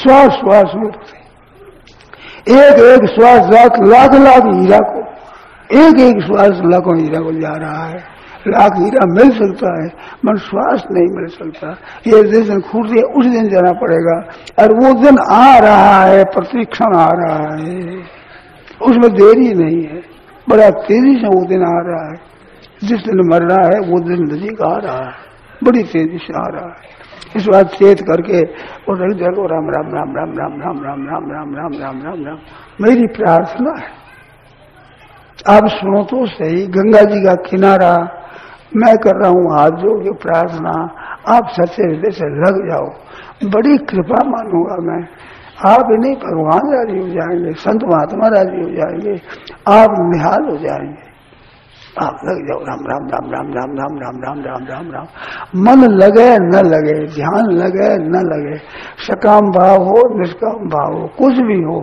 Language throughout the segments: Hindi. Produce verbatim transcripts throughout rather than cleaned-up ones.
श्वास श्वास में एक एक श्वास लाख लाख लाख हीरा को, एक एक श्वास लाखों हीरा को जा रहा है। लाख हीरा मिल सकता है मगर श्वास नहीं मिल सकता। ये जिस दिन खूटी है उस दिन जाना पड़ेगा, और वो दिन आ रहा है, प्रतिक्षण आ रहा है, उसमें देरी नहीं है, बड़ा तेजी से वो दिन आ रहा है। जिस दिन मरना है वो दिन नजीक आ रहा है, बड़ी तेजी से आ रहा है। इस बात चेत करके और रख जाओ राम राम राम राम राम राम राम राम राम राम राम राम राम। मेरी प्रार्थना है आप सुनो तो सही। गंगा जी का किनारा मैं कर रहा हूँ, हाथ जोड़ के प्रार्थना, आप सच्चे हृदय से लग जाओ, बड़ी कृपा मानूंगा मैं। आप ही नहीं भगवान राजी हो जाएंगे, संत महात्मा राजी हो जाएंगे, आप निहाल हो जाएंगे। आप लग जाओ राम राम राम राम राम राम राम राम राम राम राम। मन लगे न लगे, ध्यान लगे न लगे, सकाम भाव हो निष्काम भाव हो, कुछ भी हो,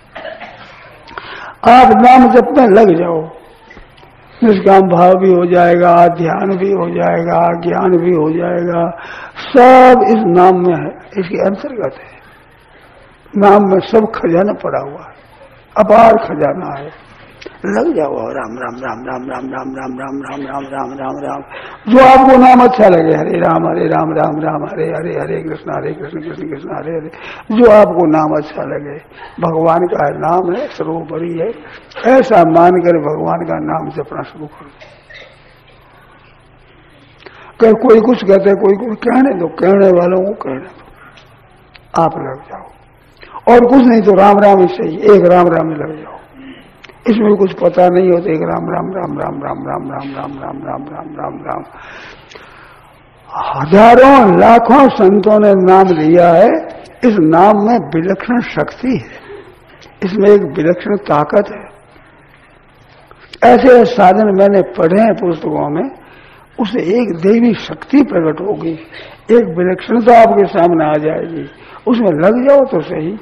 आप नाम जप में लग जाओ, निष्काम भाव भी हो जाएगा, ध्यान भी हो जाएगा, ज्ञान भी हो जाएगा, सब इस नाम में है, इसके अंतर्गत है। नाम में सब खजाना पड़ा हुआ है, अपार खजाना है। लग जाओ राम राम राम राम राम राम राम राम राम राम राम राम राम। जो आपको नाम अच्छा लगे, हरे राम हरे राम राम राम हरे हरे, हरे कृष्ण हरे कृष्ण कृष्ण कृष्ण हरे हरे, जो आपको नाम अच्छा लगे। भगवान का नाम है, सर्वोपरि है, ऐसा मान कर भगवान का नाम जपना शुरू करो। कर कोई कुछ कहते, कोई कुछ कहने दो, कहने वालों को कहने दो, आप लग जाओ। और कुछ नहीं तो राम राम ही सही, एक राम राम में लग जाओ। इसमें कुछ पता नहीं होता, एक राम राम राम राम राम राम राम राम राम राम राम राम राम। हजारों लाखों संतों ने नाम लिया है, इस नाम में विलक्षण शक्ति है, इसमें एक विलक्षण ताकत है। ऐसे साधन मैंने पढ़े हैं पुस्तकों में, उसे एक देवी शक्ति प्रकट होगी, एक विलक्षणता आपके सामने आ जाएगी, उसमें लग जाओ तो सही,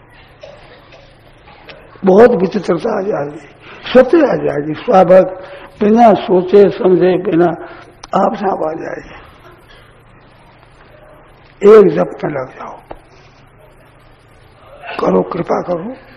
बहुत विचित्रता आ जाएगी, सत्य आ जाएगी, स्वाभाविक, बिना सोचे समझे, बिना आप साफ आ जाएगी। एक जप में लग जाओ, करो कृपा करो।